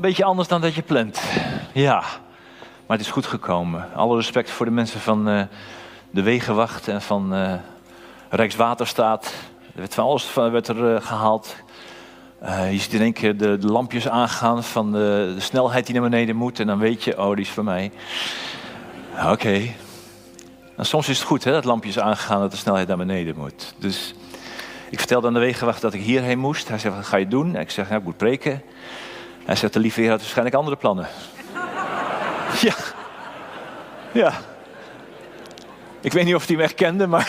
een beetje anders dan dat je plant. Ja, maar het is goed gekomen. Alle respect voor de mensen van de Wegenwacht en van Rijkswaterstaat. Er werd van alles gehaald. Je ziet in één keer de lampjes aangaan van de snelheid die naar beneden moet. En dan weet je, oh, die is voor mij. Oké. Nou, soms is het goed, hè, dat lampjes aangaan dat de snelheid naar beneden moet. Dus ik vertelde aan de Wegenwacht dat ik hierheen moest. Hij zegt, wat ga je doen? En ik zeg, nou, ik moet preken. Hij zegt, de lieve Heer had waarschijnlijk andere plannen. Ja. Ja. Ik weet niet of hij hem echt kende, maar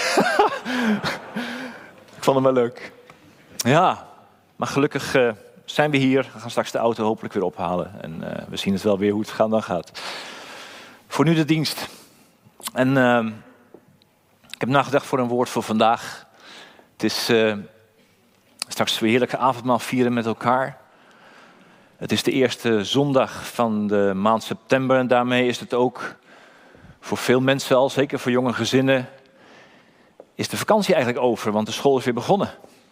ik vond hem wel leuk. Ja, maar gelukkig zijn we hier. We gaan straks de auto hopelijk weer ophalen. En we zien het wel weer hoe het dan gaat. Voor nu de dienst. En ik heb nagedacht voor een woord voor vandaag. Het is straks weer heerlijke avondmaal vieren met elkaar. Het is de eerste zondag van de maand september. En daarmee is het ook voor veel mensen al, zeker voor jonge gezinnen, is de vakantie eigenlijk over, want de school is weer begonnen.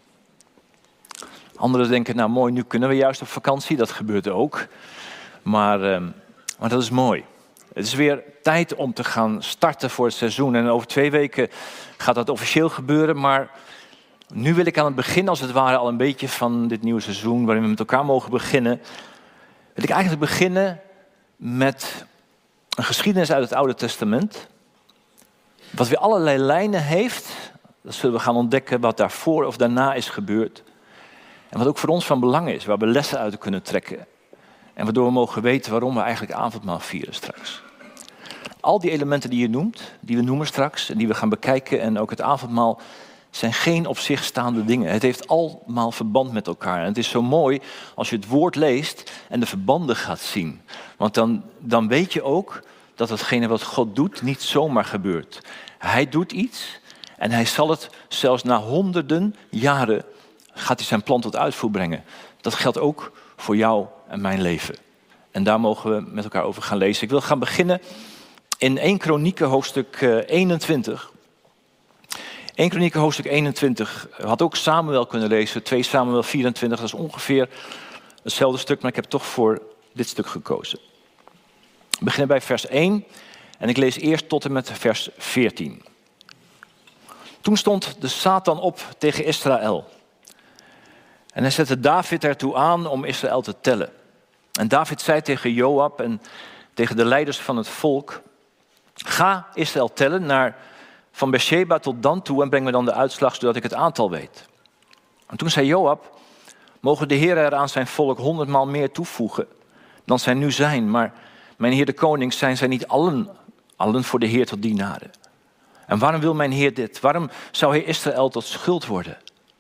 Anderen denken, nou mooi, nu kunnen we juist op vakantie. Dat gebeurt ook. Maar dat is mooi. Het is weer tijd om te gaan starten voor het seizoen. En over 2 weken gaat dat officieel gebeuren. Maar nu wil ik aan het begin, als het ware, al een beetje van dit nieuwe seizoen, waarin we met elkaar mogen beginnen, wil ik eigenlijk beginnen met een geschiedenis uit het Oude Testament. Wat weer allerlei lijnen heeft. Dat zullen we gaan ontdekken wat daarvoor of daarna is gebeurd. En wat ook voor ons van belang is, waar we lessen uit kunnen trekken. En waardoor we mogen weten waarom we eigenlijk avondmaal vieren straks. Al die elementen die je noemt, die we noemen straks en die we gaan bekijken, en ook het avondmaal, zijn geen op zich staande dingen. Het heeft allemaal verband met elkaar. En het is zo mooi als je het woord leest en de verbanden gaat zien. Want dan weet je ook dat hetgene wat God doet niet zomaar gebeurt. Hij doet iets en hij zal het zelfs na honderden jaren, gaat hij zijn plan tot uitvoer brengen. Dat geldt ook voor jou en mijn leven. En daar mogen we met elkaar over gaan lezen. Ik wil gaan beginnen in 1 Kronieken hoofdstuk 21. 1 Kronieken hoofdstuk 21 had ook Samuel kunnen lezen. 2 Samuel 24, dat is ongeveer hetzelfde stuk, maar ik heb toch voor dit stuk gekozen. We beginnen bij vers 1 en ik lees eerst tot en met vers 14. Toen stond de Satan op tegen Israël. En hij zette David ertoe aan om Israël te tellen. En David zei tegen Joab en tegen de leiders van het volk: ga Israël tellen van Beersheba tot Dan toe en breng me dan de uitslag zodat ik het aantal weet. En toen zei Joab: mogen de Heer er aan zijn volk 100-maal meer toevoegen dan zij nu zijn. Maar mijn Heer de koning, zijn zij niet allen voor de Heer tot dienaren? En waarom wil mijn Heer dit? Waarom zou hij Israël tot schuld worden?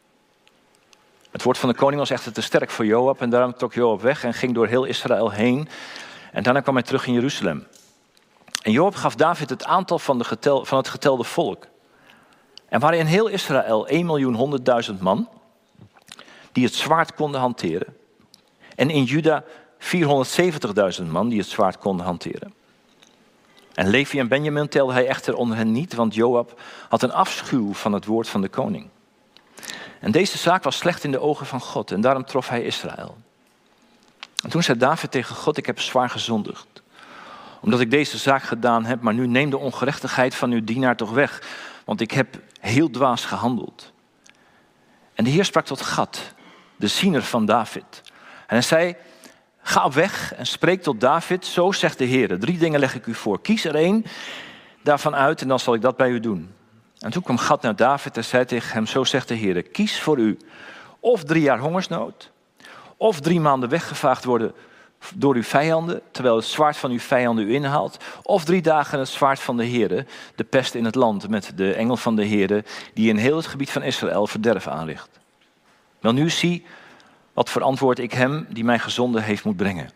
Het woord van de koning was echter te sterk voor Joab en daarom trok Joab weg en ging door heel Israël heen. En daarna kwam hij terug in Jeruzalem. En Joab gaf David het aantal van het getelde volk. Er waren in heel Israël 1.100.000 man die het zwaard konden hanteren. En in Juda 470.000 man die het zwaard konden hanteren. En Levi en Benjamin telde hij echter onder hen niet, want Joab had een afschuw van het woord van de koning. En deze zaak was slecht in de ogen van God en daarom trof hij Israël. En toen zei David tegen God: ik heb zwaar gezondigd, omdat ik deze zaak gedaan heb, maar nu neem de ongerechtigheid van uw dienaar toch weg, want ik heb heel dwaas gehandeld. En de Heer sprak tot Gad, de ziener van David. En hij zei: ga op weg en spreek tot David, zo zegt de Heer. 3 dingen leg ik u voor. Kies er 1 daarvan uit en dan zal ik dat bij u doen. En toen kwam Gad naar David en zei tegen hem: zo zegt de Heer, kies voor u of 3 jaar hongersnood, of 3 maanden weggevaagd worden door uw vijanden, terwijl het zwaard van uw vijanden u inhaalt, of 3 dagen het zwaard van de Heere, de pest in het land, met de engel van de Heere, die in heel het gebied van Israël verderf aanricht. Wel nu zie, wat voor antwoord ik hem, die mij gezonden heeft, moet brengen.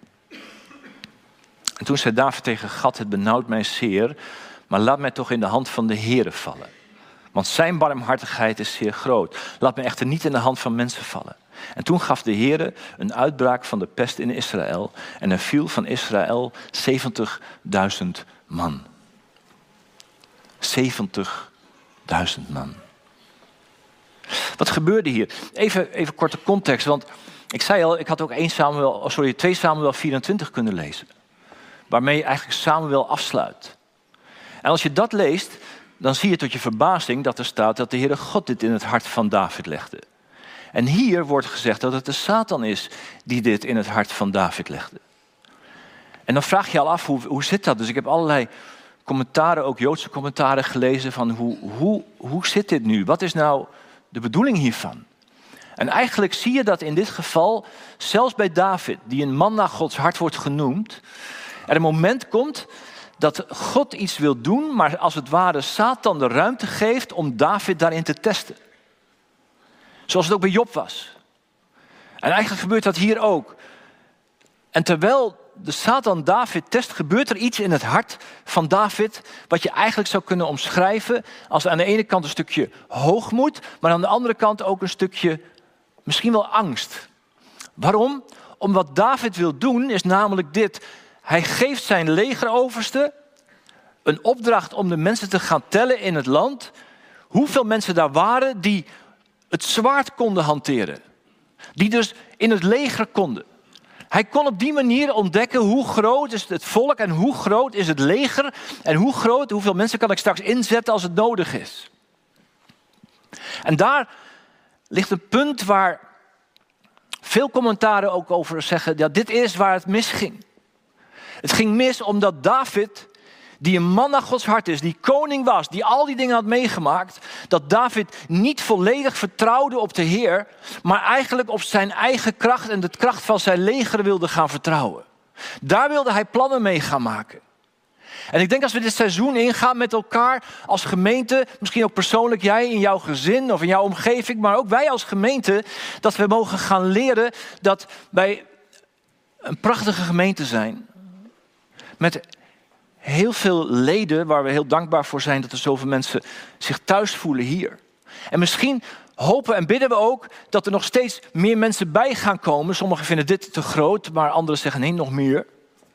En toen zei David tegen Gad: het benauwt mij zeer, maar laat mij toch in de hand van de Heere vallen. Want zijn barmhartigheid is zeer groot. Laat mij echter niet in de hand van mensen vallen. En toen gaf de Heere een uitbraak van de pest in Israël. En er viel van Israël 70.000 man. 70.000 man. Wat gebeurde hier? Even korte context, want Ik zei al, ik had ook 2 Samuel 24 kunnen lezen. Waarmee eigenlijk Samuel afsluit. En als je dat leest, dan zie je tot je verbazing dat er staat dat de Heere God dit in het hart van David legde. En hier wordt gezegd dat het de Satan is die dit in het hart van David legde. En dan vraag je al af, hoe zit dat? Dus ik heb allerlei commentaren, ook Joodse commentaren gelezen van hoe zit dit nu? Wat is nou de bedoeling hiervan? En eigenlijk zie je dat in dit geval, zelfs bij David, die een man naar Gods hart wordt genoemd, er een moment komt dat God iets wil doen, maar als het ware Satan de ruimte geeft om David daarin te testen. Zoals het ook bij Job was. En eigenlijk gebeurt dat hier ook. En terwijl de Satan David test, gebeurt er iets in het hart van David wat je eigenlijk zou kunnen omschrijven als aan de ene kant een stukje hoogmoed, maar aan de andere kant ook een stukje misschien wel angst. Waarom? Omdat wat David wil doen is namelijk dit. Hij geeft zijn legeroverste een opdracht om de mensen te gaan tellen in het land. Hoeveel mensen daar waren die het zwaard konden hanteren. Die dus in het leger konden. Hij kon op die manier ontdekken hoe groot is het volk en hoe groot is het leger. En hoeveel mensen kan ik straks inzetten als het nodig is. En daar ligt een punt waar veel commentaren ook over zeggen. Ja, dit is waar het misging. Het ging mis omdat David, die een man naar Gods hart is, die koning was, die al die dingen had meegemaakt, dat David niet volledig vertrouwde op de Heer, maar eigenlijk op zijn eigen kracht en de kracht van zijn leger wilde gaan vertrouwen. Daar wilde hij plannen mee gaan maken. En ik denk als we dit seizoen ingaan met elkaar als gemeente, misschien ook persoonlijk jij in jouw gezin of in jouw omgeving, maar ook wij als gemeente, dat we mogen gaan leren dat wij een prachtige gemeente zijn. Met heel veel leden waar we heel dankbaar voor zijn dat er zoveel mensen zich thuis voelen hier. En misschien hopen en bidden we ook dat er nog steeds meer mensen bij gaan komen. Sommigen vinden dit te groot, maar anderen zeggen nee, nog meer.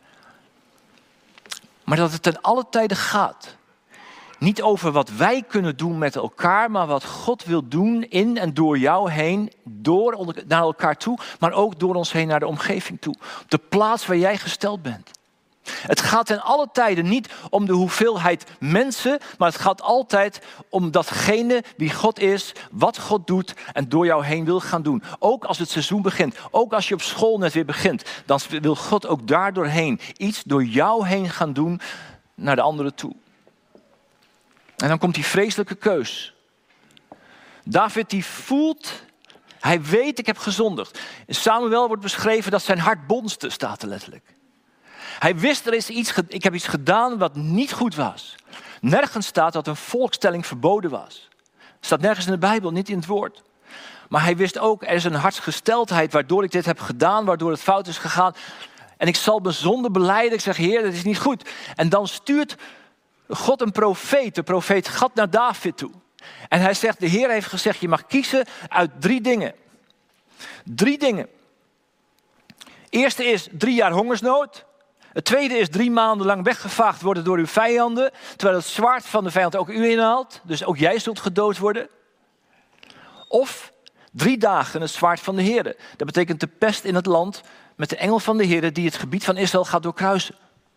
Maar dat het ten alle tijde gaat. Niet over wat wij kunnen doen met elkaar, maar wat God wil doen in en door jou heen, naar elkaar toe, maar ook door ons heen naar de omgeving toe. Op de plaats waar jij gesteld bent. Het gaat ten alle tijden niet om de hoeveelheid mensen, maar het gaat altijd om datgene wie God is, wat God doet en door jou heen wil gaan doen. Ook als het seizoen begint, ook als je op school net weer begint, dan wil God ook daardoorheen iets door jou heen gaan doen naar de anderen toe. En dan komt die vreselijke keus. David die voelt, hij weet ik heb gezondigd. In Samuel wordt beschreven dat zijn hart bonste, staat er letterlijk. Hij wist ik heb iets gedaan wat niet goed was. Nergens staat dat een volkstelling verboden was. Staat nergens in de Bijbel, niet in het woord. Maar hij wist ook, er is een hartsgesteldheid waardoor ik dit heb gedaan, waardoor het fout is gegaan. En ik zal mijn zonde belijden. Ik zeg, Heer, dat is niet goed. En dan stuurt God een profeet, de profeet Gad naar David toe. En hij zegt, de Heer heeft gezegd, je mag kiezen uit 3 dingen. 3 dingen. Eerste is 3 jaar hongersnood. Het tweede is 3 maanden lang weggevaagd worden door uw vijanden. Terwijl het zwaard van de vijand ook u inhaalt. Dus ook jij zult gedood worden. Of 3 dagen het zwaard van de Heere. Dat betekent de pest in het land met de engel van de Heere die het gebied van Israël gaat doorkruisen.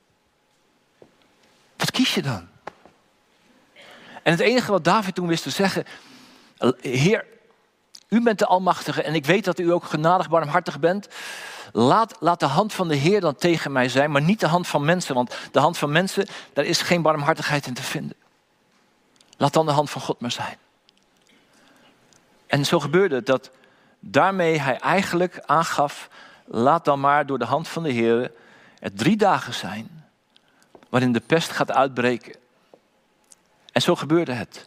Wat kies je dan? En het enige wat David toen wist te zeggen. Heer, u bent de Almachtige en ik weet dat u ook genadig barmhartig bent. Laat de hand van de Heer dan tegen mij zijn, maar niet de hand van mensen. Want de hand van mensen, daar is geen barmhartigheid in te vinden. Laat dan de hand van God maar zijn. En zo gebeurde het dat daarmee hij eigenlijk aangaf, laat dan maar door de hand van de Heer het 3 dagen zijn, waarin de pest gaat uitbreken. En zo gebeurde het.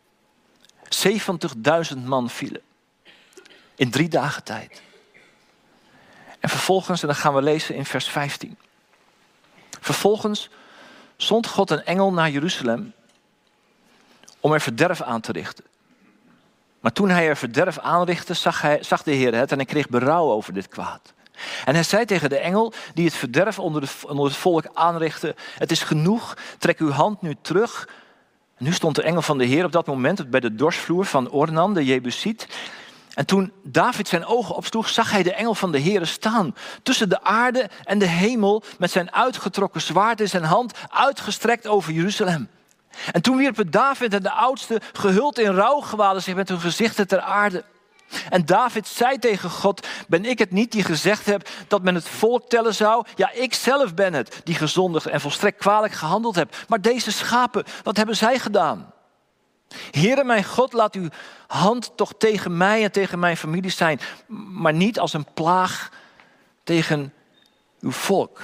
70.000 man vielen. In 3 dagen tijd. En vervolgens, en dan gaan we lezen in vers 15. Vervolgens zond God een engel naar Jeruzalem om er verderf aan te richten. Maar toen hij er verderf aanrichtte, zag de Heer het en hij kreeg berouw over dit kwaad. En hij zei tegen de engel die het verderf onder het volk aanrichtte, het is genoeg, trek uw hand nu terug. En nu stond de engel van de Heer op dat moment bij de dorsvloer van Ornan, de Jebusiet. En toen David zijn ogen opsloeg, zag hij de engel van de Heere staan. Tussen de aarde en de hemel met zijn uitgetrokken zwaard in zijn hand, uitgestrekt over Jeruzalem. En toen wierpen David en de oudsten, gehuld in rouwgewaden, zich met hun gezichten ter aarde. En David zei tegen God, ben ik het niet die gezegd heb dat men het volk tellen zou? Ja, ik zelf ben het die gezondigd en volstrekt kwalijk gehandeld heb. Maar deze schapen, wat hebben zij gedaan? Heere mijn God, laat uw hand toch tegen mij en tegen mijn familie zijn, maar niet als een plaag tegen uw volk.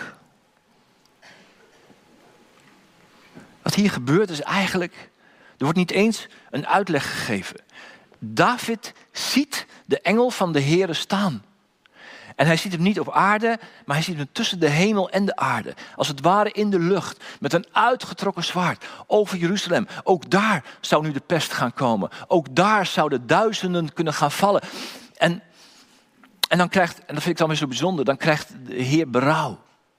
Wat hier gebeurt is eigenlijk, er wordt niet eens een uitleg gegeven. David ziet de engel van de Heere staan. En hij ziet hem niet op aarde, maar hij ziet hem tussen de hemel en de aarde. Als het ware in de lucht, met een uitgetrokken zwaard over Jeruzalem. Ook daar zou nu de pest gaan komen. Ook daar zouden duizenden kunnen gaan vallen. En dan krijgt, en dat vind ik dan weer zo bijzonder, dan krijgt de Heer berouw.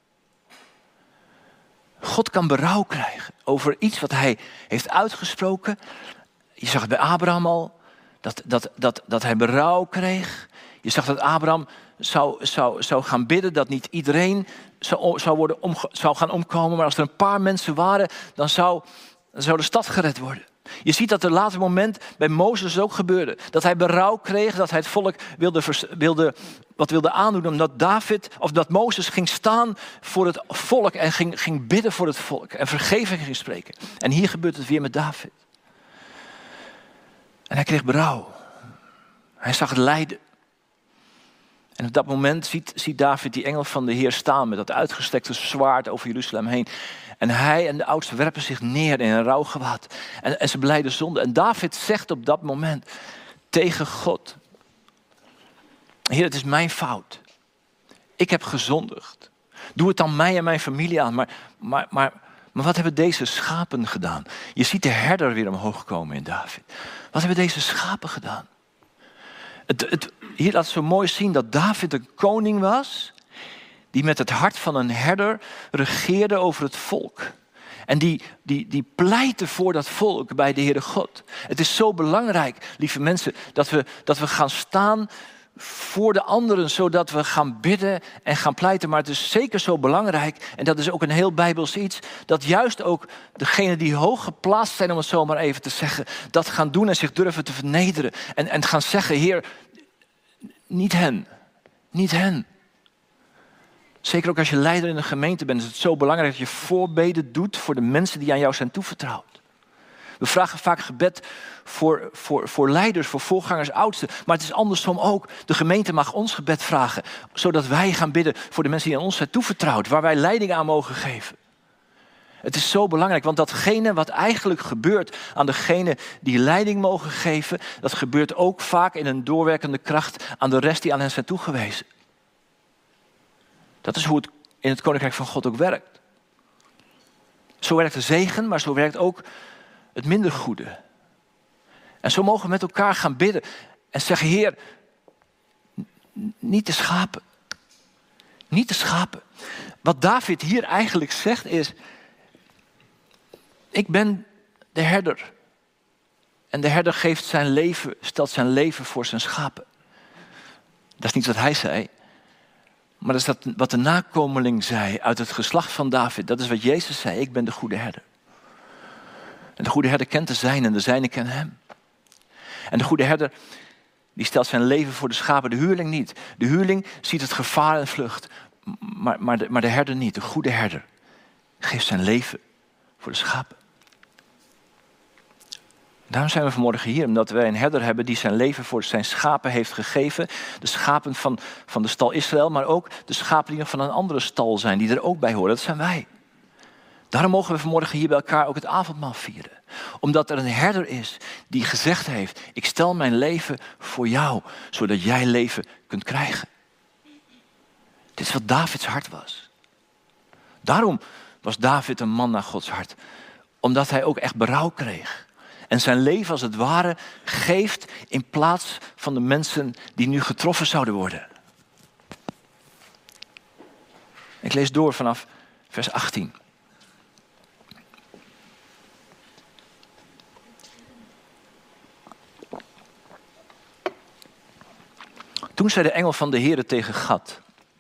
God kan berouw krijgen over iets wat hij heeft uitgesproken. Je zag het bij Abraham al, dat hij berouw kreeg. Je zag dat Abraham zou gaan bidden dat niet iedereen zou gaan omkomen. Maar als er een paar mensen waren, dan zou de stad gered worden. Je ziet dat er later moment bij Mozes ook gebeurde. Dat hij berouw kreeg, dat hij het volk wilde aandoen. Omdat dat Mozes ging staan voor het volk en ging bidden voor het volk. En vergeving ging spreken. En hier gebeurt het weer met David. En hij kreeg berouw. Hij zag het lijden. En op dat moment ziet David die engel van de Heer staan met dat uitgestrekte zwaard over Jeruzalem heen. En hij en de oudsten werpen zich neer in een rouwgewaad. En ze belijden zonde. En David zegt op dat moment tegen God: Heer, het is mijn fout. Ik heb gezondigd. Doe het dan mij en mijn familie aan. Maar wat hebben deze schapen gedaan? Je ziet de herder weer omhoog komen in David. Wat hebben deze schapen gedaan? Hier laat het zo mooi zien dat David een koning was die met het hart van een herder regeerde over het volk. En die pleitte voor dat volk bij de Heere God. Het is zo belangrijk, lieve mensen, dat we gaan staan voor de anderen, zodat we gaan bidden en gaan pleiten. Maar het is zeker zo belangrijk, en dat is ook een heel Bijbels iets, dat juist ook degenen die hoog geplaatst zijn, om het zo maar even te zeggen, dat gaan doen en zich durven te vernederen. En gaan zeggen: Heer, niet hen, niet hen. Zeker ook als je leider in een gemeente bent, is het zo belangrijk dat je voorbeden doet voor de mensen die aan jou zijn toevertrouwd. We vragen vaak gebed voor leiders, voor voorgangers, oudsten. Maar het is andersom ook. De gemeente mag ons gebed vragen, zodat wij gaan bidden voor de mensen die aan ons zijn toevertrouwd, waar wij leiding aan mogen geven. Het is zo belangrijk, want datgene wat eigenlijk gebeurt aan degene die leiding mogen geven, dat gebeurt ook vaak in een doorwerkende kracht aan de rest die aan hen zijn toegewezen. Dat is hoe het in het Koninkrijk van God ook werkt. Zo werkt de zegen, maar zo werkt ook het minder goede. En zo mogen we met elkaar gaan bidden en zeggen: Heer, niet de schapen. Niet de schapen. Wat David hier eigenlijk zegt is: ik ben de herder. En de herder stelt zijn leven voor zijn schapen. Dat is niet wat hij zei. Maar dat is wat de nakomeling zei uit het geslacht van David. Dat is wat Jezus zei: ik ben de goede herder. En de goede herder kent de zijnen en de zijnen kennen hem. En de goede herder die stelt zijn leven voor de schapen. De huurling niet. De huurling ziet het gevaar en vlucht. Maar de herder niet. De goede herder geeft zijn leven voor de schapen. Daarom zijn we vanmorgen hier, omdat wij een herder hebben die zijn leven voor zijn schapen heeft gegeven. De schapen van de stal Israël, maar ook de schapen die nog van een andere stal zijn, die er ook bij horen. Dat zijn wij. Daarom mogen we vanmorgen hier bij elkaar ook het avondmaal vieren. Omdat er een herder is die gezegd heeft: ik stel mijn leven voor jou, zodat jij leven kunt krijgen. Dit is wat Davids hart was. Daarom was David een man naar Gods hart. Omdat hij ook echt berouw kreeg. En zijn leven als het ware geeft in plaats van de mensen die nu getroffen zouden worden. Ik lees door vanaf vers 18. Toen zei de engel van de Heere tegen Gad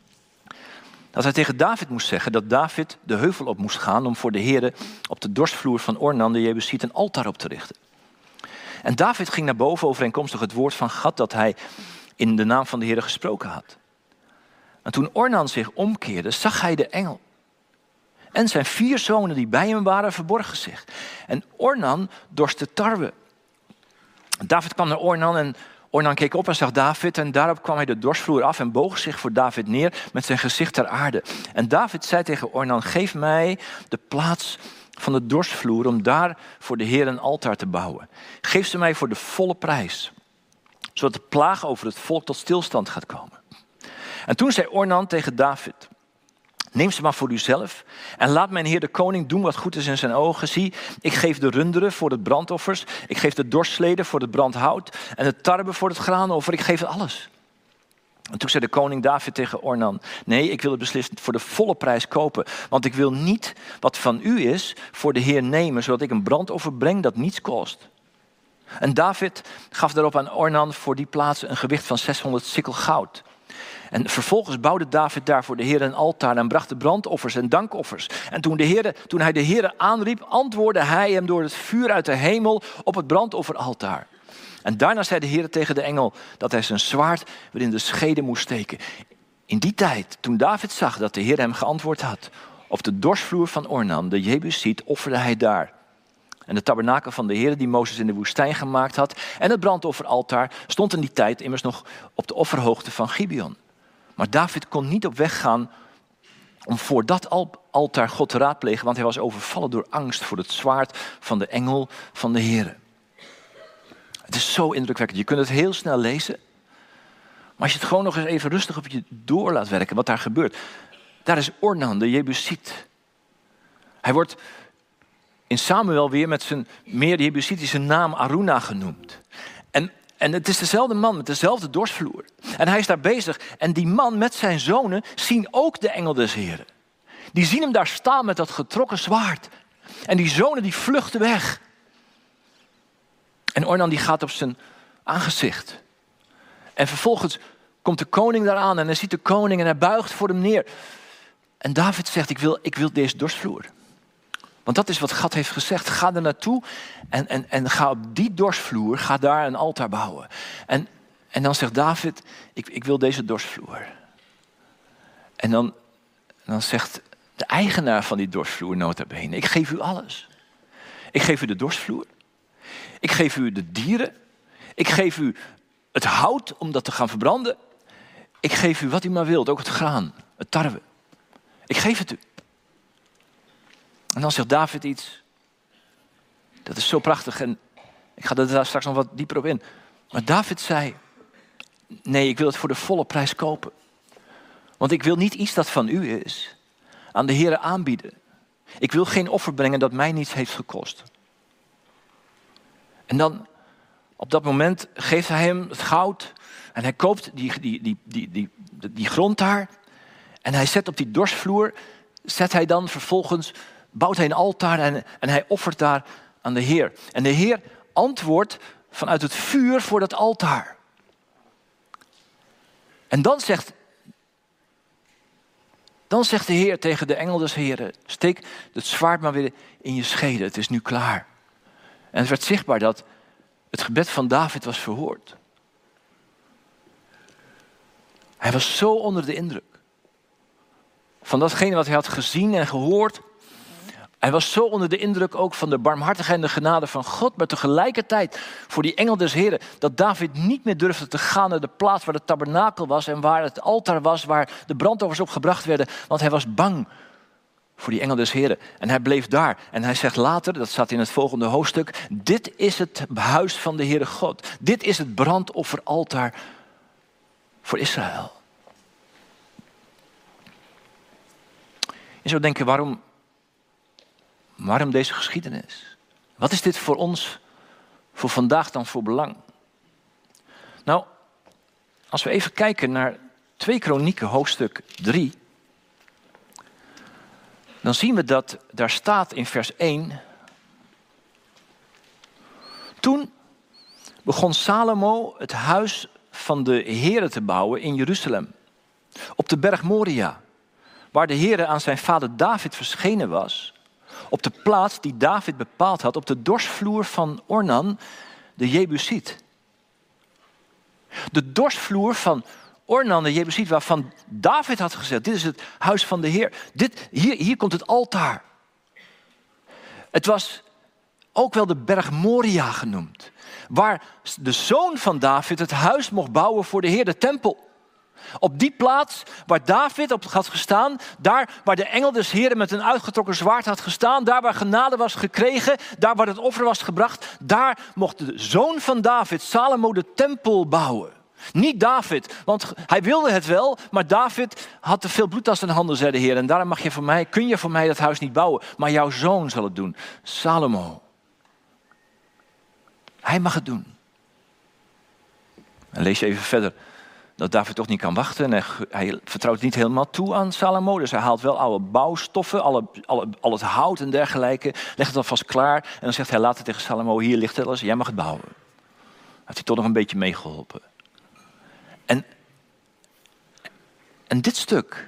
dat hij tegen David moest zeggen dat David de heuvel op moest gaan om voor de Heere op de dorsvloer van Ornan de Jebusiet een altaar op te richten. En David ging naar boven overeenkomstig het woord van Gad dat hij in de naam van de Heere gesproken had. En toen Ornan zich omkeerde, zag hij de engel. En zijn 4 zonen die bij hem waren verborgen zich. En Ornan dorstte tarwe. David kwam naar Ornan en Ornan keek op en zag David. En daarop kwam hij de dorsvloer af en boog zich voor David neer met zijn gezicht ter aarde. En David zei tegen Ornan, geef mij de plaats van de dorsvloer om daar voor de Heer een altaar te bouwen. Geef ze mij voor de volle prijs, zodat de plaag over het volk tot stilstand gaat komen. En toen zei Ornan tegen David, neem ze maar voor uzelf en laat mijn heer de koning doen wat goed is in zijn ogen. Zie, ik geef de runderen voor het brandoffers, ik geef de dorsleden voor het brandhout en de tarwe voor het graanoffer, ik geef het alles. En toen zei de koning David tegen Ornan, nee, ik wil het beslist voor de volle prijs kopen, want ik wil niet wat van u is voor de Heer nemen, zodat ik een brandoffer breng dat niets kost. En David gaf daarop aan Ornan voor die plaats een gewicht van 600 sikkel goud. En vervolgens bouwde David daar voor de Heer een altaar en bracht de brandoffers en dankoffers. En toen hij de Heer aanriep, antwoordde hij hem door het vuur uit de hemel op het brandofferaltaar. En daarna zei de Heer tegen de engel dat hij zijn zwaard weer in de schede moest steken. In die tijd, toen David zag dat de Heer hem geantwoord had, op de dorsvloer van Ornan, de Jebusiet, offerde hij daar. En de tabernakel van de Heer die Mozes in de woestijn gemaakt had en het brandofferaltaar stond in die tijd immers nog op de offerhoogte van Gibeon. Maar David kon niet op weg gaan om voor dat altaar God te raadplegen, want hij was overvallen door angst voor het zwaard van de engel van de Heer. Het is zo indrukwekkend. Je kunt het heel snel lezen. Maar als je het gewoon nog eens even rustig op je door laat werken, wat daar gebeurt. Daar is Ornan, de Jebusiet. Hij wordt in Samuel weer met zijn meer Jebusitische naam Aruna genoemd. En het is dezelfde man met dezelfde dorsvloer. En hij is daar bezig. En die man met zijn zonen zien ook de engel des Heren. Die zien hem daar staan met dat getrokken zwaard. En die zonen die vluchten weg. En Ornan die gaat op zijn aangezicht. En vervolgens komt de koning daar aan en hij ziet de koning en hij buigt voor hem neer. En David zegt, ik wil deze dorsvloer. Want dat is wat God heeft gezegd. Ga er naartoe en ga op die dorsvloer, ga daar een altaar bouwen. En dan zegt David, ik wil deze dorsvloer. En dan zegt de eigenaar van die dorsvloer nota bene, ik geef u alles. Ik geef u de dorsvloer. Ik geef u de dieren. Ik geef u het hout om dat te gaan verbranden. Ik geef u wat u maar wilt, ook het graan, het tarwe. Ik geef het u. En dan zegt David iets. Dat is zo prachtig en ik ga er daar straks nog wat dieper op in. Maar David zei, nee, ik wil het voor de volle prijs kopen. Want ik wil niet iets dat van u is aan de Heere aanbieden. Ik wil geen offer brengen dat mij niets heeft gekost. En dan, op dat moment, geeft hij hem het goud. En hij koopt die grond daar. En hij zet op die dorsvloer, vervolgens bouwt hij een altaar en hij offert daar aan de Heer. En de Heer antwoordt vanuit het vuur voor dat altaar. En dan zegt de Heer tegen de engel des Heren, steek het zwaard maar weer in je schede, het is nu klaar. En het werd zichtbaar dat het gebed van David was verhoord. Hij was zo onder de indruk van datgene wat hij had gezien en gehoord. Hij was zo onder de indruk ook van de barmhartigheid en de genade van God, maar tegelijkertijd voor die engel des Heren, dat David niet meer durfde te gaan naar de plaats waar de tabernakel was en waar het altaar was, waar de brandoffers op gebracht werden, want hij was bang voor die engel des Heren. En hij bleef daar. En hij zegt later, dat staat in het volgende hoofdstuk, dit is het huis van de Heere God. Dit is het brandofferaltaar voor Israël. Je zou denken, waarom deze geschiedenis? Wat is dit voor ons, voor vandaag dan voor belang? Nou, als we even kijken naar 2 Kronieken hoofdstuk 3... dan zien we dat daar staat in vers 1... Toen begon Salomo het huis van de Heere te bouwen in Jeruzalem. Op de berg Moria, waar de Heere aan zijn vader David verschenen was. Op de plaats die David bepaald had, op de dorsvloer van Ornan, de Jebusiet. De dorsvloer van Ornan, de Jebusiet, waarvan David had gezegd, dit is het huis van de Heer. Hier komt het altaar. Het was ook wel de berg Moria genoemd. Waar de zoon van David het huis mocht bouwen voor de Heer, de tempel. Op die plaats waar David op had gestaan, daar waar de engel des Heren met een uitgetrokken zwaard had gestaan, daar waar genade was gekregen, daar waar het offer was gebracht, daar mocht de zoon van David, Salomo, de tempel bouwen. Niet David, want hij wilde het wel, maar David had te veel bloed aan zijn handen, zei de Heer. En daarom kun je voor mij dat huis niet bouwen, maar jouw zoon zal het doen, Salomo. Hij mag het doen. En lees je even verder dat David toch niet kan wachten. En hij vertrouwt niet helemaal toe aan Salomo. Dus hij haalt wel oude bouwstoffen, al het hout en dergelijke. Legt het alvast klaar. En dan zegt hij later tegen Salomo, hier ligt het alles, jij mag het bouwen. Heeft hij toch nog een beetje meegeholpen. En dit stuk,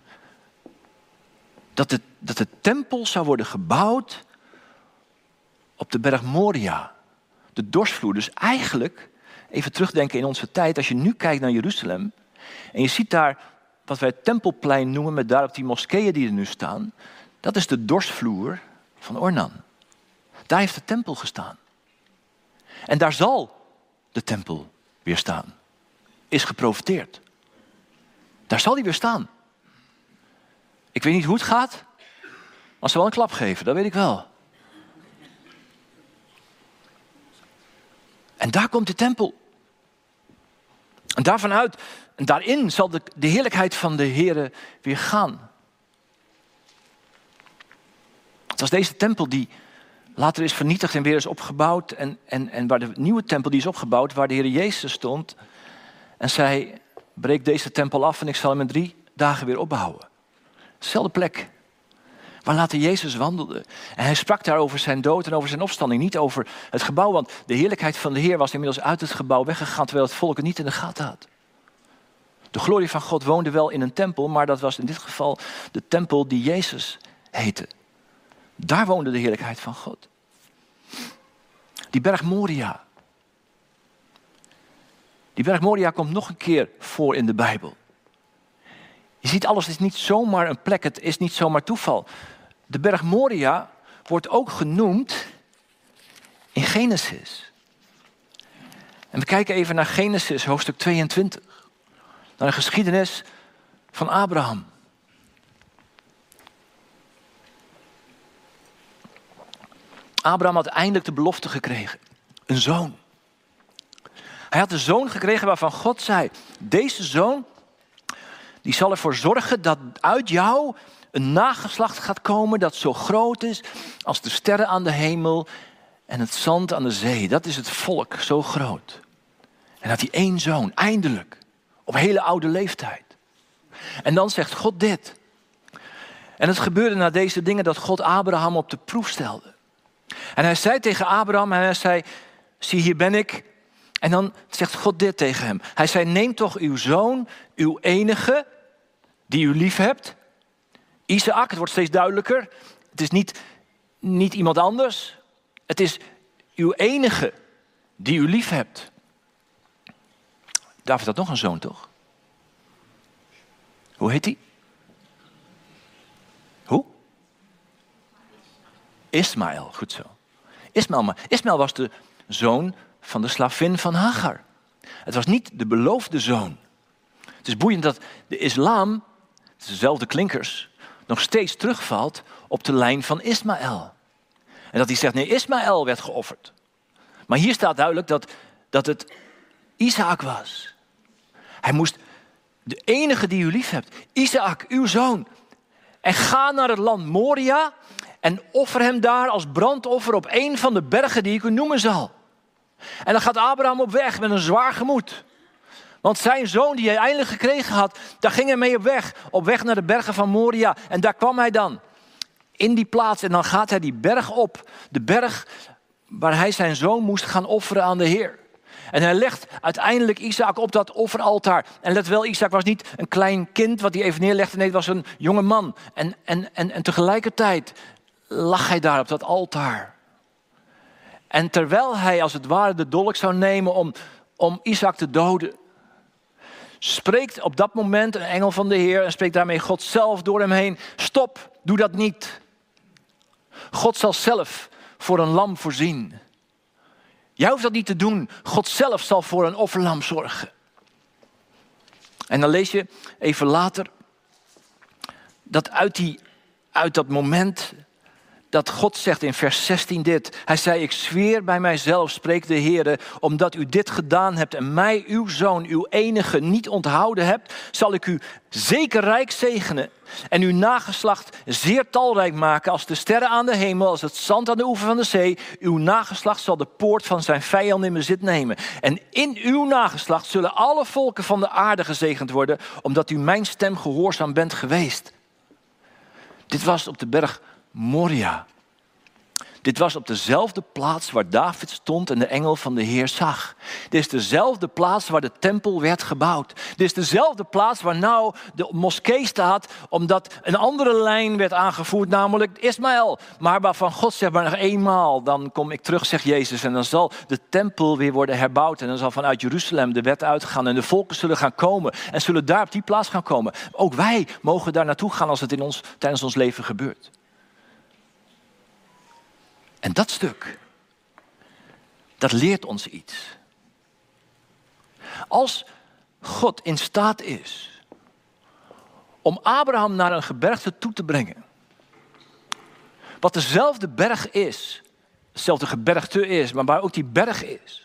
dat de tempel zou worden gebouwd op de berg Moria. De dorsvloer. Dus eigenlijk, even terugdenken in onze tijd, als je nu kijkt naar Jeruzalem en je ziet daar wat wij het Tempelplein noemen, met daarop die moskeeën die er nu staan, dat is de dorsvloer van Ornan. Daar heeft de tempel gestaan. En daar zal de tempel weer staan. Is geprofeteerd. Daar zal die weer staan. Ik weet niet hoe het gaat, maar ze wel een klap geven, dat weet ik wel. En daar komt de tempel. En daarin zal de heerlijkheid van de Heere weer gaan. Het was deze tempel die later is vernietigd en weer is opgebouwd. En waar de nieuwe tempel die is opgebouwd, waar de Heer Jezus stond. En zei, breek deze tempel af en ik zal hem in 3 dagen weer opbouwen. Dezelfde plek. Waar later Jezus wandelde. En hij sprak daar over zijn dood en over zijn opstanding. Niet over het gebouw, want de heerlijkheid van de Heer was inmiddels uit het gebouw weggegaan, terwijl het volk het niet in de gaten had. De glorie van God woonde wel in een tempel, maar dat was in dit geval de tempel die Jezus heette. Daar woonde de heerlijkheid van God. Die berg Moria. Die berg Moria komt nog een keer voor in de Bijbel. Je ziet, alles is niet zomaar een plek, het is niet zomaar toeval. De berg Moria wordt ook genoemd in Genesis. En we kijken even naar Genesis, hoofdstuk 22. Naar de geschiedenis van Abraham. Abraham had eindelijk de belofte gekregen. Een zoon. Hij had een zoon gekregen waarvan God zei, deze zoon, die zal ervoor zorgen dat uit jou een nageslacht gaat komen dat zo groot is als de sterren aan de hemel en het zand aan de zee. Dat is het volk, zo groot. En had hij 1 zoon, eindelijk, op hele oude leeftijd. En dan zegt God dit. En het gebeurde na deze dingen dat God Abraham op de proef stelde. En hij zei tegen Abraham, en hij zei, zie hier ben ik. En dan zegt God dit tegen hem. Hij zei, neem toch uw zoon, uw enige, die u lief hebt. Isaac, het wordt steeds duidelijker. Het is niet iemand anders. Het is uw enige, die u lief hebt. David had nog een zoon, toch? Hoe heet hij? Hoe? Ismaël, goed zo. Ismaël was de zoon van de slavin van Hagar. Het was niet de beloofde zoon. Het is boeiend dat de islam, het is dezelfde klinkers, nog steeds terugvalt op de lijn van Ismaël. En dat hij zegt, nee, Ismaël werd geofferd. Maar hier staat duidelijk dat het Isaac was. Hij moest, de enige die u lief hebt, Isaac, uw zoon. En ga naar het land Moria en offer hem daar als brandoffer op een van de bergen die ik u noemen zal. En dan gaat Abraham op weg met een zwaar gemoed. Want zijn zoon die hij eindelijk gekregen had, daar ging hij mee op weg. Op weg naar de bergen van Moria. En daar kwam hij dan. In die plaats. En dan gaat hij die berg op. De berg waar hij zijn zoon moest gaan offeren aan de Heer. En hij legt uiteindelijk Isaac op dat offeraltaar. En let wel, Isaac was niet een klein kind wat hij even neerlegde. Nee, het was een jonge man. En tegelijkertijd lag hij daar op dat altaar. En terwijl hij als het ware de dolk zou nemen om Isaac te doden, spreekt op dat moment een engel van de Heer en spreekt daarmee God zelf door hem heen. Stop, doe dat niet. God zal zelf voor een lam voorzien. Jij hoeft dat niet te doen. God zelf zal voor een offerlam zorgen. En dan lees je even later dat uit dat moment dat God zegt in vers 16 dit. Hij zei, ik zweer bij mijzelf, spreekt de Heer, omdat u dit gedaan hebt en mij, uw zoon, uw enige, niet onthouden hebt, zal ik u zeker rijk zegenen en uw nageslacht zeer talrijk maken als de sterren aan de hemel, als het zand aan de oever van de zee. Uw nageslacht zal de poort van zijn vijanden in bezit nemen. En in uw nageslacht zullen alle volken van de aarde gezegend worden, omdat u mijn stem gehoorzaam bent geweest. Dit was op de berg Moria. Dit was op dezelfde plaats waar David stond en de engel van de Heer zag. Dit is dezelfde plaats waar de tempel werd gebouwd. Dit is dezelfde plaats waar nou de moskee staat, omdat een andere lijn werd aangevoerd, namelijk Ismaël. Maar waarvan God zegt, maar nog eenmaal, dan kom ik terug, zegt Jezus. En dan zal de tempel weer worden herbouwd. En dan zal vanuit Jeruzalem de wet uitgaan. En de volken zullen gaan komen en zullen daar op die plaats gaan komen. Ook wij mogen daar naartoe gaan als het tijdens ons leven gebeurt. En dat stuk, dat leert ons iets. Als God in staat is om Abraham naar een gebergte toe te brengen, wat dezelfde berg is, dezelfde gebergte is, maar waar ook die berg is,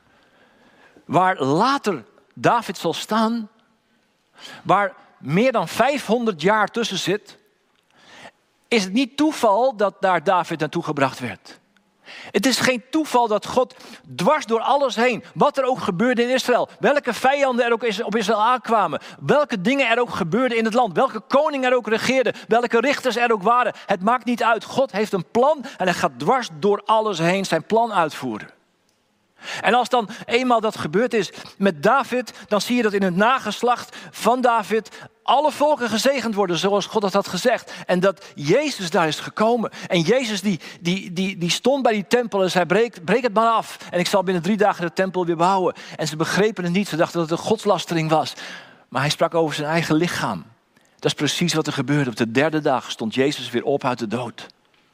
waar later David zal staan, waar meer dan 500 jaar tussen zit, is het niet toeval dat daar David naartoe gebracht werd. Het is geen toeval dat God dwars door alles heen, wat er ook gebeurde in Israël, welke vijanden er ook op Israël aankwamen, welke dingen er ook gebeurden in het land, welke koning er ook regeerde, welke richters er ook waren. Het maakt niet uit. God heeft een plan en hij gaat dwars door alles heen zijn plan uitvoeren. En als dan eenmaal dat gebeurd is met David, dan zie je dat in het nageslacht van David alle volken gezegend worden zoals God dat had gezegd. En dat Jezus daar is gekomen. En Jezus die stond bij die tempel en zei, breek het maar af. En ik zal binnen 3 dagen de tempel weer bouwen. En ze begrepen het niet, ze dachten dat het een godslastering was. Maar hij sprak over zijn eigen lichaam. Dat is precies wat er gebeurde. Op de 3e dag stond Jezus weer op uit de dood.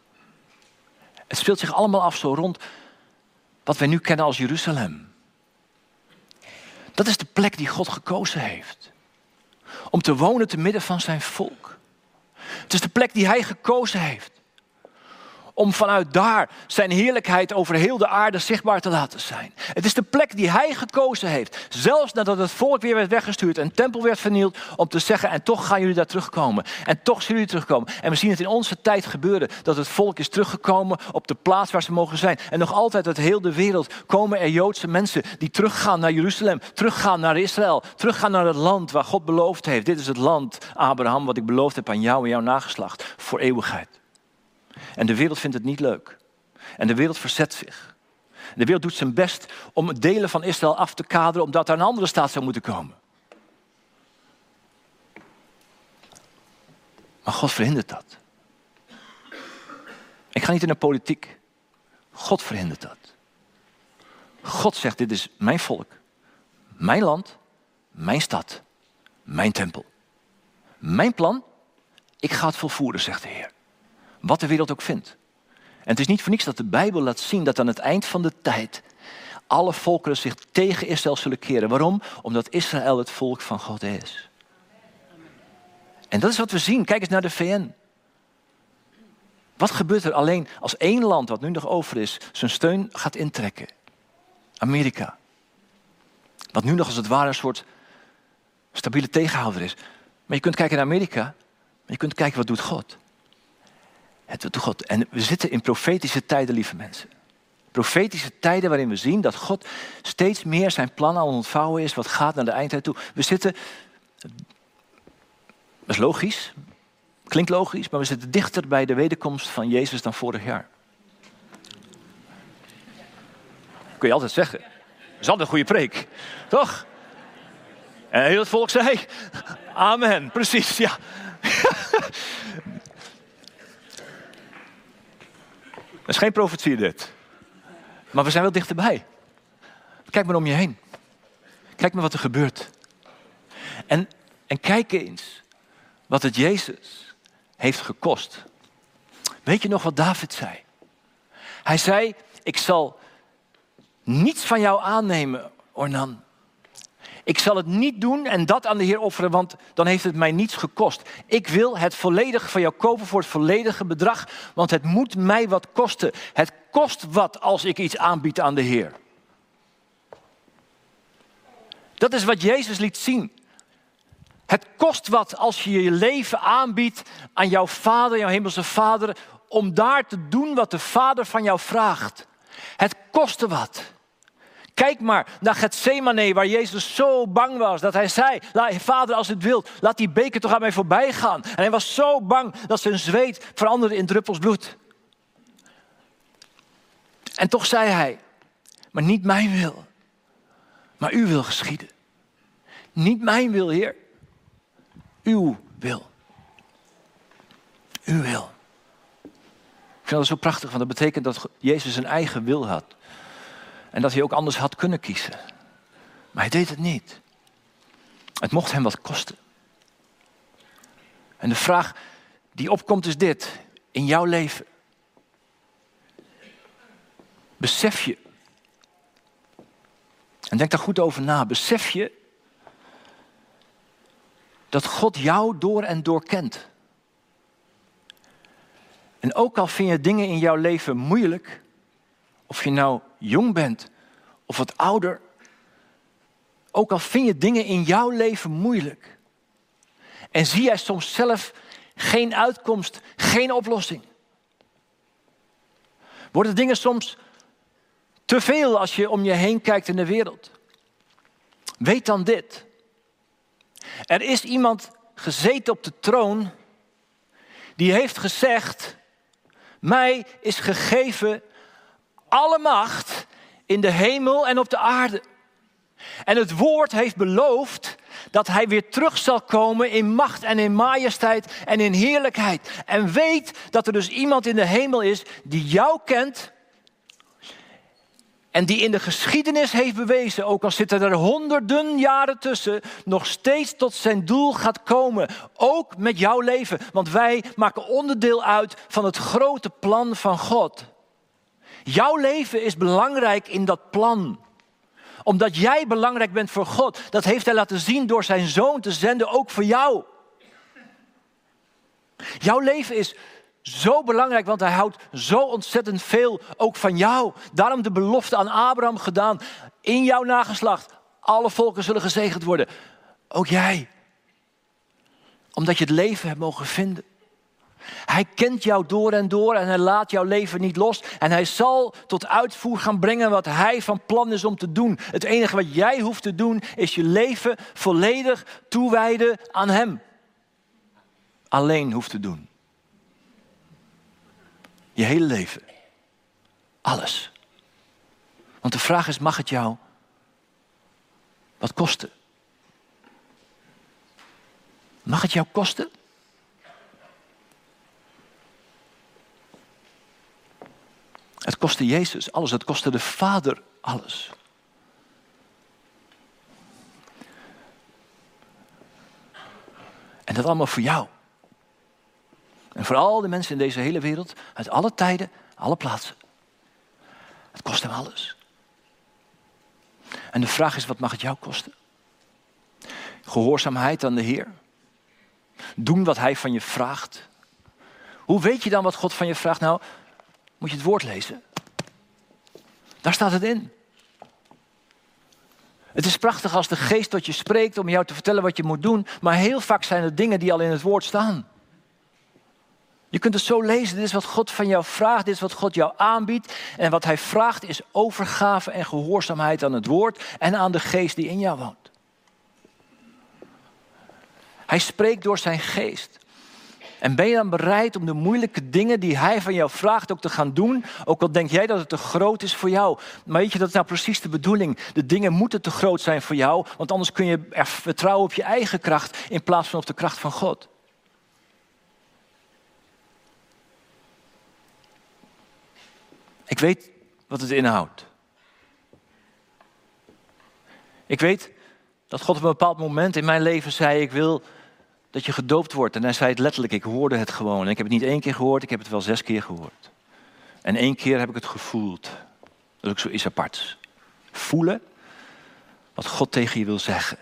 Het speelt zich allemaal af zo rond wat wij nu kennen als Jeruzalem. Dat is de plek die God gekozen heeft. Om te wonen te midden van zijn volk. Het is de plek die hij gekozen heeft. Om vanuit daar zijn heerlijkheid over heel de aarde zichtbaar te laten zijn. Het is de plek die hij gekozen heeft. Zelfs nadat het volk weer werd weggestuurd en de tempel werd vernield. Om te zeggen, en toch gaan jullie daar terugkomen. En toch zullen jullie terugkomen. En we zien het in onze tijd gebeuren. Dat het volk is teruggekomen op de plaats waar ze mogen zijn. En nog altijd uit heel de wereld komen er Joodse mensen die teruggaan naar Jeruzalem. Teruggaan naar Israël. Teruggaan naar het land waar God beloofd heeft. Dit is het land, Abraham, wat ik beloofd heb aan jou en jouw nageslacht. Voor eeuwigheid. En de wereld vindt het niet leuk. En de wereld verzet zich. De wereld doet zijn best om delen van Israël af te kaderen, omdat er een andere staat zou moeten komen. Maar God verhindert dat. Ik ga niet in de politiek. God verhindert dat. God zegt, dit is mijn volk, mijn land, mijn stad, mijn tempel. Mijn plan, ik ga het volvoeren, zegt de Heer. Wat de wereld ook vindt. En het is niet voor niks dat de Bijbel laat zien dat aan het eind van de tijd alle volkeren zich tegen Israël zullen keren. Waarom? Omdat Israël het volk van God is. En dat is wat we zien. Kijk eens naar de VN. Wat gebeurt er alleen als één land, wat nu nog over is, zijn steun gaat intrekken? Amerika. Wat nu nog als het ware een soort stabiele tegenhouder is. Maar je kunt kijken naar Amerika, maar je kunt kijken wat doet God. Het doet God. En we zitten in profetische tijden, lieve mensen. Profetische tijden waarin we zien dat God steeds meer zijn plan aan het ontvouwen is, wat gaat naar de eindtijd toe. We zitten, dat is logisch, klinkt logisch, maar we zitten dichter bij de wederkomst van Jezus dan vorig jaar. Kun je altijd zeggen. is altijd een goede preek, toch? En heel het volk zei, amen, precies, ja. Dat is geen profetie dit. Maar we zijn wel dichterbij. Kijk maar om je heen. Kijk maar wat er gebeurt. En kijk eens wat het Jezus heeft gekost. Weet je nog wat David zei? Hij zei, ik zal niets van jou aannemen, Ornan. Ik zal het niet doen en dat aan de Heer offeren, want dan heeft het mij niets gekost. Ik wil het volledig van jou kopen voor het volledige bedrag, want het moet mij wat kosten. Het kost wat als ik iets aanbied aan de Heer. Dat is wat Jezus liet zien. Het kost wat als je je leven aanbiedt aan jouw Vader, jouw hemelse Vader, om daar te doen wat de Vader van jou vraagt. Het kostte wat. Kijk maar naar Getsemane, waar Jezus zo bang was dat hij zei, Vader, als u het wilt, laat die beker toch aan mij voorbij gaan. En hij was zo bang dat zijn zweet veranderde in druppels bloed. En toch zei hij, maar niet mijn wil, maar uw wil geschieden. Niet mijn wil, Heer, uw wil. Uw wil. Ik vind dat zo prachtig, want dat betekent dat Jezus zijn eigen wil had. En dat hij ook anders had kunnen kiezen. Maar hij deed het niet. Het mocht hem wat kosten. En de vraag die opkomt is dit. In jouw leven. Besef je. En denk daar goed over na. Besef je dat God jou door en door kent. En ook al vind je dingen in jouw leven moeilijk. Of je nou jong bent of wat ouder. Ook al vind je dingen in jouw leven moeilijk. En zie jij soms zelf geen uitkomst, geen oplossing. Worden dingen soms te veel als je om je heen kijkt in de wereld. Weet dan dit. Er is iemand gezeten op de troon die heeft gezegd, mij is gegeven alle macht in de hemel en op de aarde. En het woord heeft beloofd dat hij weer terug zal komen in macht en in majesteit en in heerlijkheid. En weet dat er dus iemand in de hemel is die jou kent. En die in de geschiedenis heeft bewezen, ook al zitten er honderden jaren tussen, nog steeds tot zijn doel gaat komen. Ook met jouw leven. Want wij maken onderdeel uit van het grote plan van God. Jouw leven is belangrijk in dat plan. Omdat jij belangrijk bent voor God. Dat heeft hij laten zien door zijn zoon te zenden, ook voor jou. Jouw leven is zo belangrijk, want hij houdt zo ontzettend veel ook van jou. Daarom de belofte aan Abraham gedaan. In jouw nageslacht, alle volken zullen gezegend worden. Ook jij. Omdat je het leven hebt mogen vinden. Hij kent jou door en hij laat jouw leven niet los. En hij zal tot uitvoer gaan brengen wat hij van plan is om te doen. Het enige wat jij hoeft te doen is je leven volledig toewijden aan hem. Alleen hoeft te doen. Je hele leven. Alles. Want de vraag is, mag het jou wat kosten? Mag het jou kosten? Het kostte Jezus alles. Het kostte de Vader alles. En dat allemaal voor jou. En voor al de mensen in deze hele wereld, uit alle tijden, alle plaatsen. Het kost hem alles. En de vraag is, wat mag het jou kosten? Gehoorzaamheid aan de Heer. Doen wat hij van je vraagt. Hoe weet je dan wat God van je vraagt? Nou, moet je het woord lezen. Daar staat het in. Het is prachtig als de geest tot je spreekt om jou te vertellen wat je moet doen. Maar heel vaak zijn het dingen die al in het woord staan. Je kunt het zo lezen. Dit is wat God van jou vraagt. Dit is wat God jou aanbiedt. En wat hij vraagt is overgave en gehoorzaamheid aan het woord. En aan de geest die in jou woont. Hij spreekt door zijn geest. En ben je dan bereid om de moeilijke dingen die hij van jou vraagt ook te gaan doen? Ook al denk jij dat het te groot is voor jou. Maar weet je, dat is nou precies de bedoeling. De dingen moeten te groot zijn voor jou. Want anders kun je er vertrouwen op je eigen kracht in plaats van op de kracht van God. Ik weet wat het inhoudt. Ik weet dat God op een bepaald moment in mijn leven zei, ik wil dat je gedoopt wordt. En hij zei het letterlijk, ik hoorde het gewoon. En ik heb het niet 1 keer gehoord, ik heb het wel 6 keer gehoord. En 1 keer heb ik het gevoeld. Dat is ook zoiets aparts. Voelen wat God tegen je wil zeggen.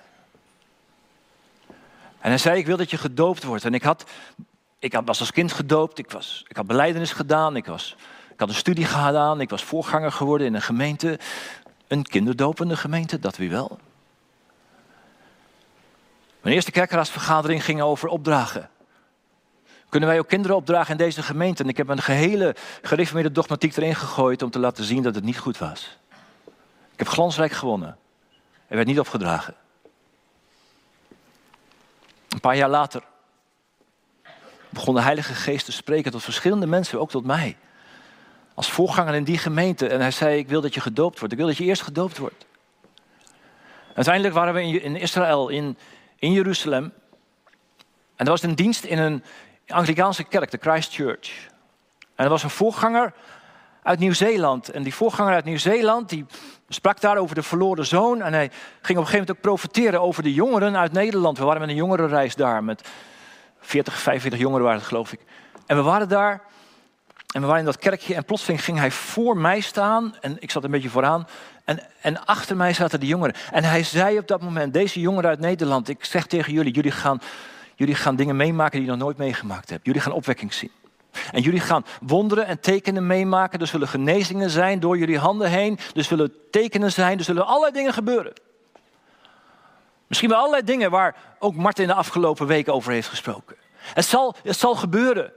En hij zei, ik wil dat je gedoopt wordt. En ik was als kind gedoopt, ik had belijdenis gedaan, ik had een studie gedaan, ik was voorganger geworden in een gemeente. Een kinderdopende gemeente, dat wie wel. Mijn eerste kerkraadsvergadering ging over opdragen. Kunnen wij ook kinderen opdragen in deze gemeente? En ik heb een gehele gereformeerde dogmatiek erin gegooid om te laten zien dat het niet goed was. Ik heb glansrijk gewonnen. Er werd niet opgedragen. Een paar jaar later begon de Heilige Geest te spreken tot verschillende mensen, ook tot mij. Als voorganger in die gemeente. En hij zei, ik wil dat je gedoopt wordt. Ik wil dat je eerst gedoopt wordt. Uiteindelijk waren we in Israël, in Jeruzalem. En er was een dienst in een Anglicaanse kerk, de Christ Church. En er was een voorganger uit Nieuw-Zeeland. En die voorganger uit Nieuw-Zeeland, die sprak daar over de verloren zoon. En hij ging op een gegeven moment ook profeteren over de jongeren uit Nederland. We waren met een jongerenreis daar. Met 40, 45 jongeren waren het, geloof ik. En we waren daar. En we waren in dat kerkje en plotseling ging hij voor mij staan. En ik zat een beetje vooraan. En achter mij zaten de jongeren. En hij zei op dat moment, deze jongeren uit Nederland, ik zeg tegen jullie, jullie gaan dingen meemaken die je nog nooit meegemaakt hebt. Jullie gaan opwekking zien. En jullie gaan wonderen en tekenen meemaken. Er zullen genezingen zijn door jullie handen heen. Er zullen tekenen zijn. Er zullen allerlei dingen gebeuren. Misschien wel allerlei dingen waar ook Marten in de afgelopen weken over heeft gesproken. Het zal gebeuren.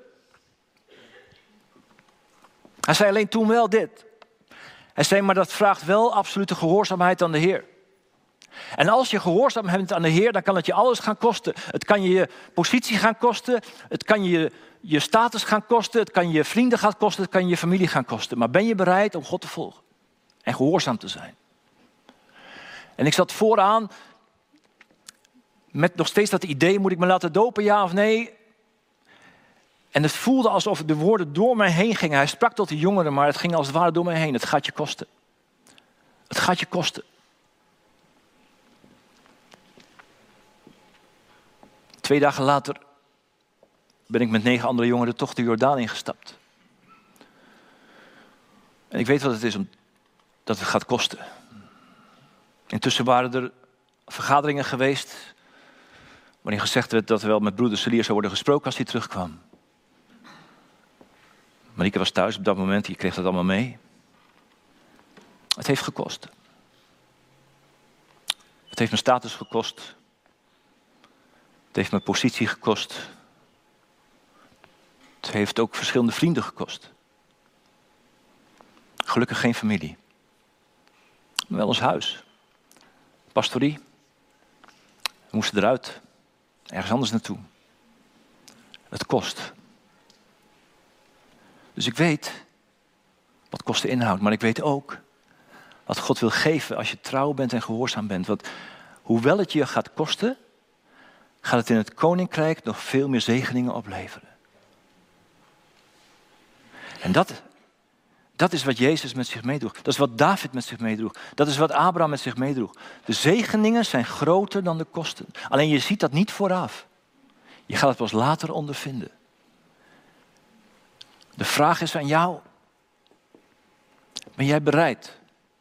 Hij zei alleen toen wel dit. Hij zei, maar dat vraagt wel absolute gehoorzaamheid aan de Heer. En als je gehoorzaam bent aan de Heer, dan kan het je alles gaan kosten. Het kan je positie gaan kosten. Het kan je status gaan kosten. Het kan je vrienden gaan kosten. Het kan je familie gaan kosten. Maar ben je bereid om God te volgen? En gehoorzaam te zijn? En ik zat vooraan met nog steeds dat idee, moet ik me laten dopen, ja of nee? En het voelde alsof de woorden door mij heen gingen. Hij sprak tot de jongeren, maar het ging als het ware door mij heen. Het gaat je kosten. Het gaat je kosten. Twee dagen later ben ik met 9 andere jongeren toch de Jordaan ingestapt. En ik weet wat het is, dat het gaat kosten. Intussen waren er vergaderingen geweest waarin gezegd werd dat er wel met broeder Celier zou worden gesproken als hij terugkwam. Marieke was thuis op dat moment, die kreeg dat allemaal mee. Het heeft gekost. Het heeft mijn status gekost. Het heeft mijn positie gekost. Het heeft ook verschillende vrienden gekost. Gelukkig geen familie. Maar wel ons huis. Pastorie. We moesten eruit. Ergens anders naartoe. Het kost. Dus ik weet wat kosten inhoudt. Maar ik weet ook wat God wil geven als je trouw bent en gehoorzaam bent. Want hoewel het je gaat kosten, gaat het in het koninkrijk nog veel meer zegeningen opleveren. En dat is wat Jezus met zich meedroeg. Dat is wat David met zich meedroeg. Dat is wat Abraham met zich meedroeg. De zegeningen zijn groter dan de kosten. Alleen je ziet dat niet vooraf. Je gaat het pas later ondervinden. De vraag is aan jou. Ben jij bereid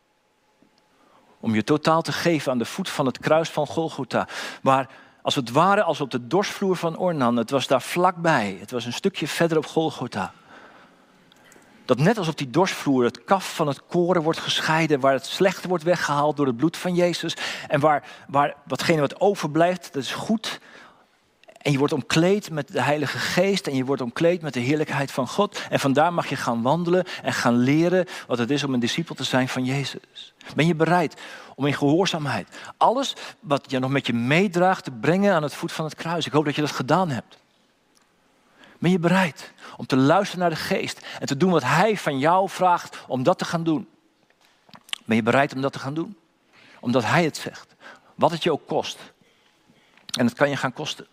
om je totaal te geven aan de voet van het kruis van Golgotha? Waar als het ware als op de dorsvloer van Ornan, het was daar vlakbij. Het was een stukje verder op Golgotha. Dat net als op die dorsvloer het kaf van het koren wordt gescheiden, waar het slechte wordt weggehaald door het bloed van Jezus. En waar watgene wat overblijft, dat is goed. En je wordt omkleed met de Heilige Geest en je wordt omkleed met de heerlijkheid van God. En vandaar mag je gaan wandelen en gaan leren wat het is om een discipel te zijn van Jezus. Ben je bereid om in gehoorzaamheid alles wat je nog met je meedraagt te brengen aan het voet van het kruis? Ik hoop dat je dat gedaan hebt. Ben je bereid om te luisteren naar de geest en te doen wat hij van jou vraagt om dat te gaan doen? Ben je bereid om dat te gaan doen? Omdat hij het zegt. Wat het je ook kost. En het kan je gaan kosten.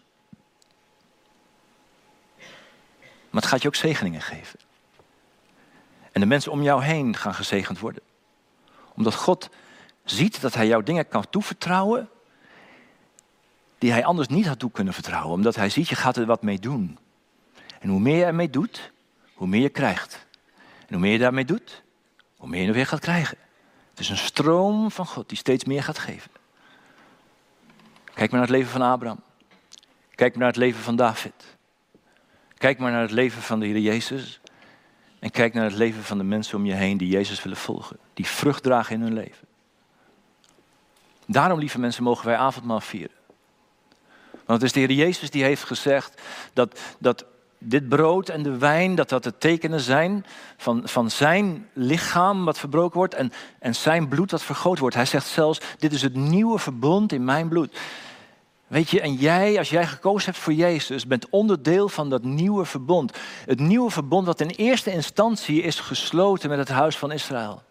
Maar het gaat je ook zegeningen geven. En de mensen om jou heen gaan gezegend worden. Omdat God ziet dat hij jou dingen kan toevertrouwen die hij anders niet had toe kunnen vertrouwen. Omdat hij ziet, je gaat er wat mee doen. En hoe meer je ermee doet, hoe meer je krijgt. En hoe meer je daarmee doet, hoe meer je er weer gaat krijgen. Het is een stroom van God die steeds meer gaat geven. Kijk maar naar het leven van Abraham. Kijk maar naar het leven van David. Kijk maar naar het leven van de Heer Jezus. En kijk naar het leven van de mensen om je heen die Jezus willen volgen. Die vrucht dragen in hun leven. Daarom, lieve mensen, mogen wij avondmaal vieren. Want het is de Heer Jezus die heeft gezegd dat dit brood en de wijn, dat de tekenen zijn van zijn lichaam wat verbroken wordt en zijn bloed wat vergoten wordt. Hij zegt zelfs, dit is het nieuwe verbond in mijn bloed. Weet je, en jij, als jij gekozen hebt voor Jezus, bent onderdeel van dat nieuwe verbond. Het nieuwe verbond wat in eerste instantie is gesloten met het huis van Israël.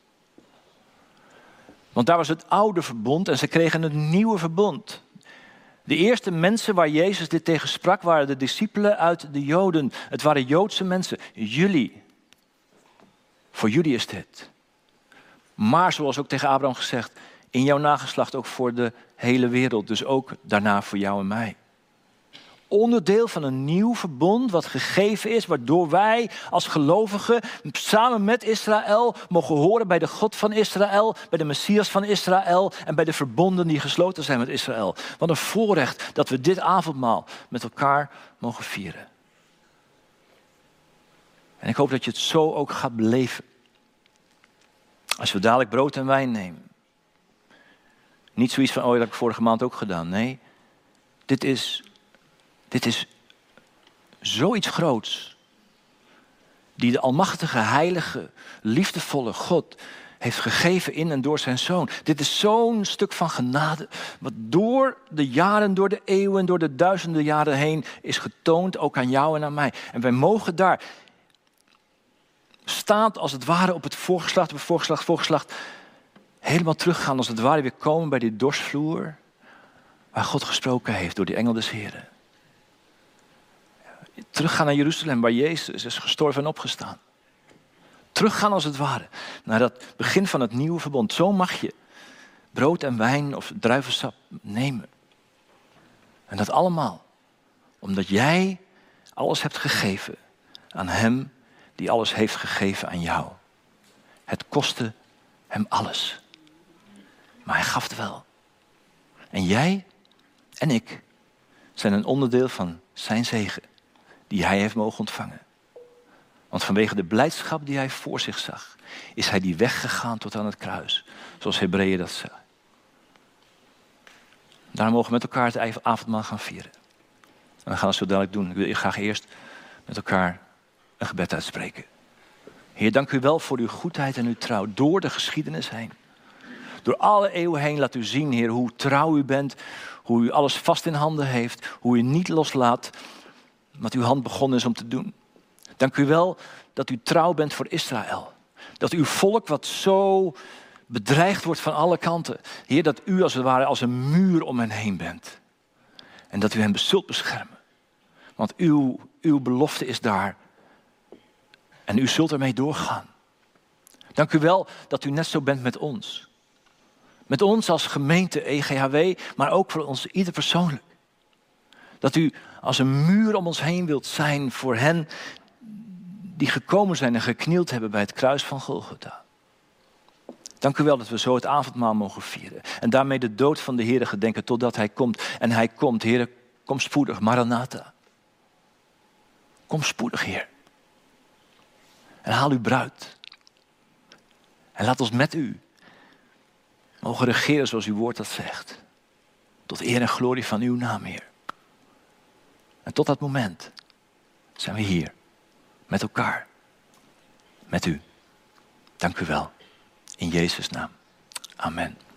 Want daar was het oude verbond en ze kregen het nieuwe verbond. De eerste mensen waar Jezus dit tegen sprak waren de discipelen uit de Joden. Het waren Joodse mensen. Jullie. Voor jullie is dit. Maar zoals ook tegen Abraham gezegd, in jouw nageslacht ook voor de hele wereld. Dus ook daarna voor jou en mij. Onderdeel van een nieuw verbond wat gegeven is, waardoor wij als gelovigen samen met Israël mogen horen bij de God van Israël, bij de Messias van Israël en bij de verbonden die gesloten zijn met Israël. Wat een voorrecht dat we dit avondmaal met elkaar mogen vieren. En ik hoop dat je het zo ook gaat beleven. Als we dadelijk brood en wijn nemen. Niet zoiets van, oh, dat heb ik vorige maand ook gedaan. Nee, dit is zoiets groots. Die de almachtige, heilige, liefdevolle God heeft gegeven in en door zijn Zoon. Dit is zo'n stuk van genade. Wat door de jaren, door de eeuwen, door de duizenden jaren heen is getoond. Ook aan jou en aan mij. En wij mogen daar, staand als het ware op het voorgeslacht, helemaal teruggaan als het ware weer komen bij die dorsvloer. Waar God gesproken heeft door die engel des Heren. Teruggaan naar Jeruzalem, waar Jezus is gestorven en opgestaan. Teruggaan als het ware naar dat begin van het nieuwe verbond. Zo mag je brood en wijn of druivensap nemen. En dat allemaal omdat jij alles hebt gegeven aan hem die alles heeft gegeven aan jou. Het kostte hem alles. Maar hij gaf het wel. En jij en ik zijn een onderdeel van zijn zegen die hij heeft mogen ontvangen. Want vanwege de blijdschap die hij voor zich zag, is hij die weg gegaan tot aan het kruis. Zoals Hebreeën dat zei. Daarom mogen we met elkaar het avondmaal gaan vieren. En we gaan het zo dadelijk doen. Ik wil graag eerst met elkaar een gebed uitspreken. Heer, dank u wel voor uw goedheid en uw trouw door de geschiedenis heen. Door alle eeuwen heen laat u zien, Heer, hoe trouw u bent. Hoe u alles vast in handen heeft. Hoe u niet loslaat wat uw hand begonnen is om te doen. Dank u wel dat u trouw bent voor Israël. Dat uw volk wat zo bedreigd wordt van alle kanten. Heer, dat u als het ware als een muur om hen heen bent. En dat u hen zult beschermen. Want uw belofte is daar. En u zult ermee doorgaan. Dank u wel dat u net zo bent met ons. Met ons als gemeente EGHW, maar ook voor ons ieder persoonlijk. Dat u als een muur om ons heen wilt zijn voor hen die gekomen zijn en geknield hebben bij het kruis van Golgotha. Dank u wel dat we zo het avondmaal mogen vieren. En daarmee de dood van de Heer gedenken totdat hij komt. En hij komt, Heer, kom spoedig, Maranatha. Kom spoedig, Heer. En haal uw bruid. En laat ons met u mogen regeren zoals uw woord dat zegt. Tot eer en glorie van uw naam, Heer. En tot dat moment zijn we hier. Met elkaar. Met u. Dank u wel. In Jezus' naam. Amen.